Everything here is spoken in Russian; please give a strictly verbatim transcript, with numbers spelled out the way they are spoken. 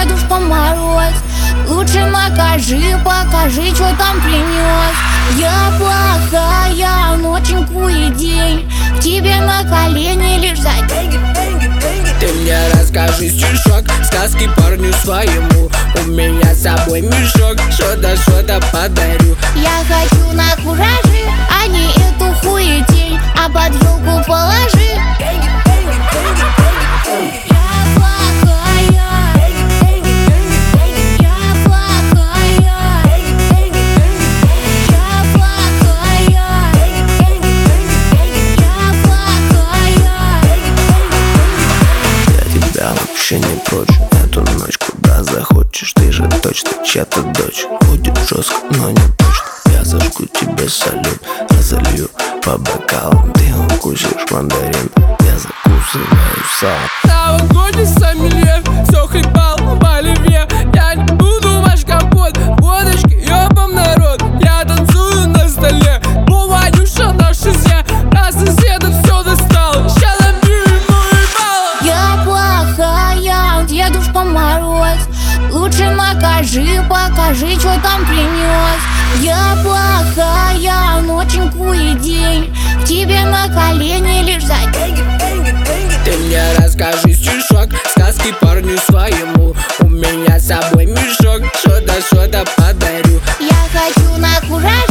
Дедушка Мороз, лучше накажи, покажи, что там принес. Я плохая, ноченькую день, к тебе на колени лишь за деньги, деньги, деньги. Ты мне расскажи стишок, сказки парню своему. У меня с собой мешок, что-то, что-то подарю. Я хочу на куражи, а не эту хуетень, а под елку положи. Деньги, деньги, деньги, деньги. Я плохая, деньги, деньги, деньги. Я плохая, деньги, деньги, деньги. Я плохая, деньги, деньги, деньги. Я плохая, деньги, деньги. Я тебя вообще не прочь, эту ночь куда захочешь. Ты же точно чья-то дочь. Будет жестко, но не точно. Я зажгу тебе салют, разолью по бокалам. Ты укусишь мандарин, я закусываю сало. Новогодний сомелье, все хлебал в оливье. Я не буду ваш компот, водочки, ёбам народ. Я танцую на столе, ну Ванюша на шизе. На соседа все достал, ща набью ему ебало. Я плохая, Дедушка Мороз, лучше накажи, покажи, что там принес. Я плохая, ноченькую день, к тебе на колени лишь за деньги, деньги, деньги. Ты мне расскажи стишок, сказки парню своему. У меня с собой мешок, что-то, что-то подарю. Я хочу на куражи,